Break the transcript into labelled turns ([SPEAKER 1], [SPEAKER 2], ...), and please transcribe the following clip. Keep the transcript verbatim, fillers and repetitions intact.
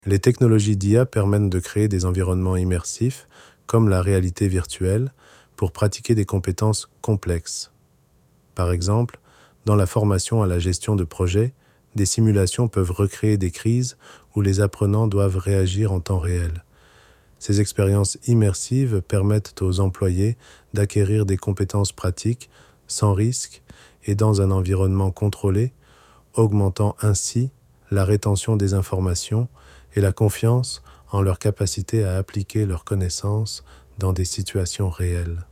[SPEAKER 1] Les technologies d'I A permettent de créer des environnements immersifs, comme la réalité virtuelle, pour pratiquer des compétences complexes. Par exemple, dans la formation à la gestion de projets, des simulations peuvent recréer des crises où les apprenants doivent réagir en temps réel. Ces expériences immersives permettent aux employés d'acquérir des compétences pratiques sans risque et dans un environnement contrôlé, augmentant ainsi la rétention des informations et la confiance en leur capacité à appliquer leurs connaissances dans des situations réelles.